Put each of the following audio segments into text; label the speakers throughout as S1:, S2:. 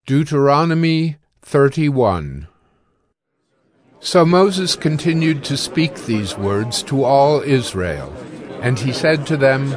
S1: Deuteronomy 31. So Moses continued to speak these words to all Israel, and he said to them,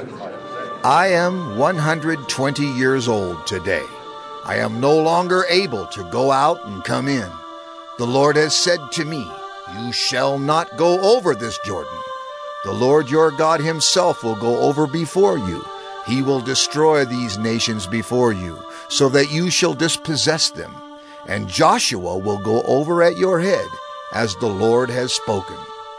S2: I am 120 years old today. I am no longer able to go out and come in. The Lord has said to me, You shall not go over this Jordan. The Lord your God himself will go over before you. He will destroy these nations before you, so that you shall dispossess them. And Joshua will go over at your head, as the Lord has spoken.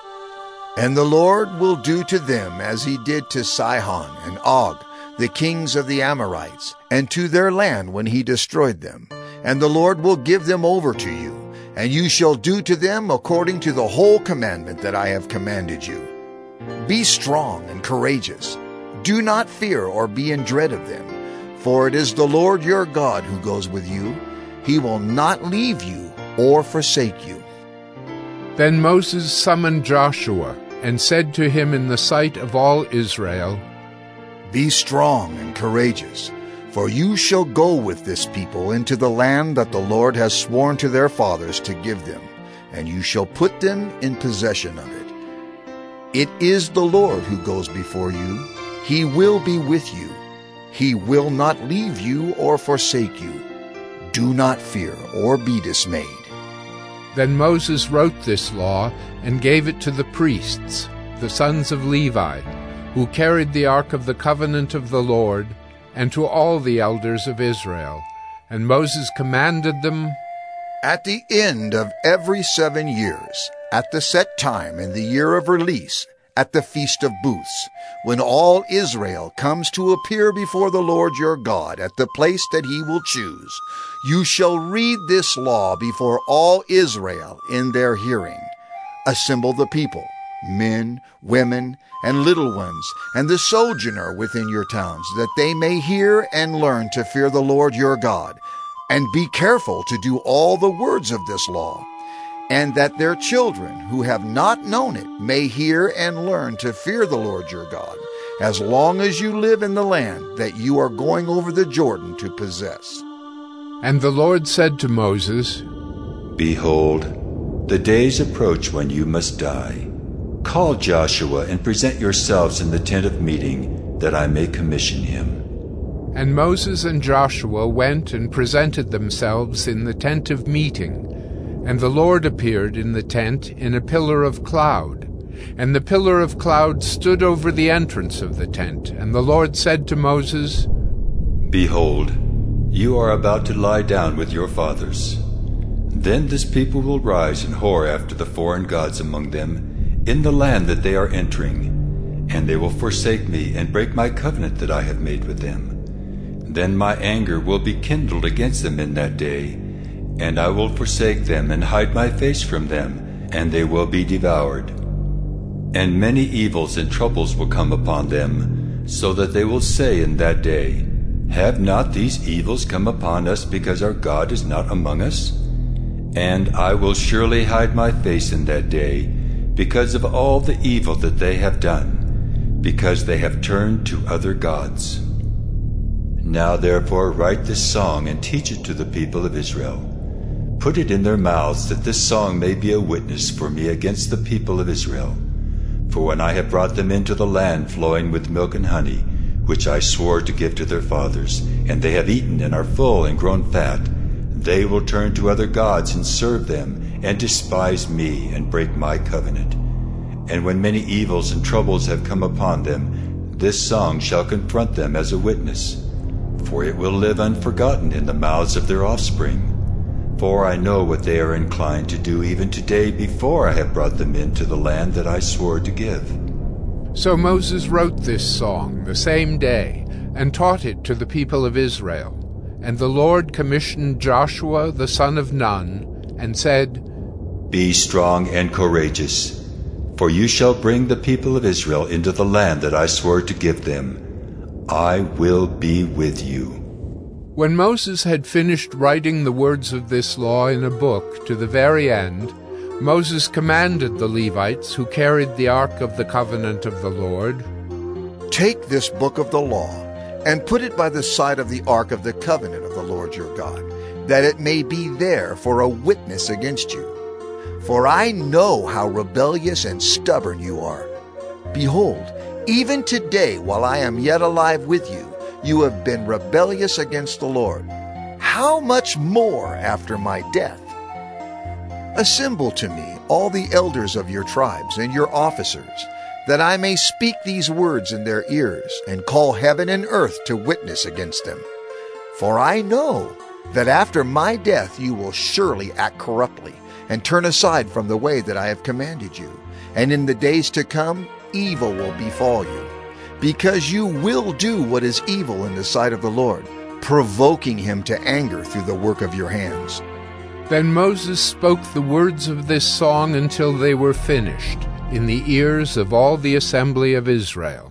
S2: And the Lord will do to them as he did to Sihon and Og, the kings of the Amorites, and to their land when he destroyed them. And the Lord will give them over to you, and you shall do to them according to the whole commandment that I have commanded you. Be strong and courageous. Do not fear or be in dread of them, for it is the Lord your God who goes with you. He will not leave you or forsake you.
S1: Then Moses summoned Joshua and said to him in the sight of all Israel,
S2: Be strong and courageous, for you shall go with this people into the land that the Lord has sworn to their fathers to give them, and you shall put them in possession of it. It is the Lord who goes before you. He will be with you. He will not leave you or forsake you. Do not fear or be dismayed.
S1: Then Moses wrote this law and gave it to the priests, the sons of Levi, who carried the ark of the covenant of the Lord, and to all the elders of Israel. And Moses commanded them,
S2: At the end of every 7 years, at the set time in the year of release, at the Feast of Booths, when all Israel comes to appear before the Lord your God at the place that he will choose, you shall read this law before all Israel in their hearing. Assemble the people, men, women, and little ones, and the sojourner within your towns, that they may hear and learn to fear the Lord your God, and be careful to do all the words of this law, and that their children who have not known it may hear and learn to fear the Lord your God, as long as you live in the land that you are going over the Jordan to possess.
S1: And the Lord said to Moses,
S3: Behold, the days approach when you must die. Call Joshua and present yourselves in the tent of meeting, that I may commission him.
S1: And Moses and Joshua went and presented themselves in the tent of meeting. And the Lord appeared in the tent in a pillar of cloud. And the pillar of cloud stood over the entrance of the tent. And the Lord said to Moses,
S3: Behold, you are about to lie down with your fathers. Then this people will rise and whore after the foreign gods among them in the land that they are entering. And they will forsake me and break my covenant that I have made with them. Then my anger will be kindled against them in that day, and I will forsake them and hide my face from them, and they will be devoured. And many evils and troubles will come upon them, so that they will say in that day, Have not these evils come upon us because our God is not among us? And I will surely hide my face in that day, because of all the evil that they have done, because they have turned to other gods. Now therefore write this song and teach it to the people of Israel. Put it in their mouths, that this song may be a witness for me against the people of Israel. For when I have brought them into the land flowing with milk and honey, which I swore to give to their fathers, and they have eaten and are full and grown fat, they will turn to other gods and serve them, and despise me and break my covenant. And when many evils and troubles have come upon them, this song shall confront them as a witness, for it will live unforgotten in the mouths of their offspring. For I know what they are inclined to do even today, before I have brought them into the land that I swore to give.
S1: So Moses wrote this song the same day, and taught it to the people of Israel. And the Lord commissioned Joshua the son of Nun, and said,
S3: Be strong and courageous, for you shall bring the people of Israel into the land that I swore to give them. I will be with you.
S1: When Moses had finished writing the words of this law in a book to the very end, Moses commanded the Levites who carried the ark of the covenant of the Lord,
S2: Take this book of the law and put it by the side of the ark of the covenant of the Lord your God, that it may be there for a witness against you. For I know how rebellious and stubborn you are. Behold, even today, while I am yet alive with you, you have been rebellious against the Lord. How much more after my death? Assemble to me all the elders of your tribes and your officers, that I may speak these words in their ears, and call heaven and earth to witness against them. For I know that after my death you will surely act corruptly, and turn aside from the way that I have commanded you. And in the days to come, evil will befall you, because you will do what is evil in the sight of the Lord, provoking him to anger through the work of your hands.
S1: Then Moses spoke the words of this song until they were finished, in the ears of all the assembly of Israel.